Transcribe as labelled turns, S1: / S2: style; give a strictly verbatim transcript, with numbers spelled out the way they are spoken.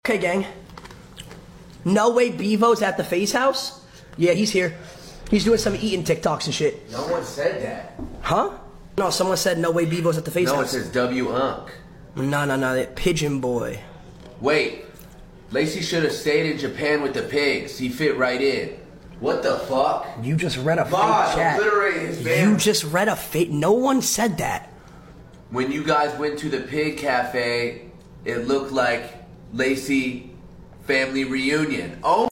S1: Okay, gang. No way Bevo's at the Face House? Yeah, he's here. He's doing some eating TikToks and shit.
S2: No one said that.
S1: Huh? No, someone said no way Bevo's at the Face
S2: no,
S1: House.
S2: No, it says W-Unk.
S1: No, no, no, that Pigeon Boy.
S2: Wait. Lacey should have stayed in Japan with the pigs. He fit right in. What the fuck?
S1: You just read a
S2: Ma,
S1: fake chat.
S2: Obliterate his family.
S1: You just read a fake... No one said that.
S2: When you guys went to the pig cafe, it looked like Lacey family reunion. Oh.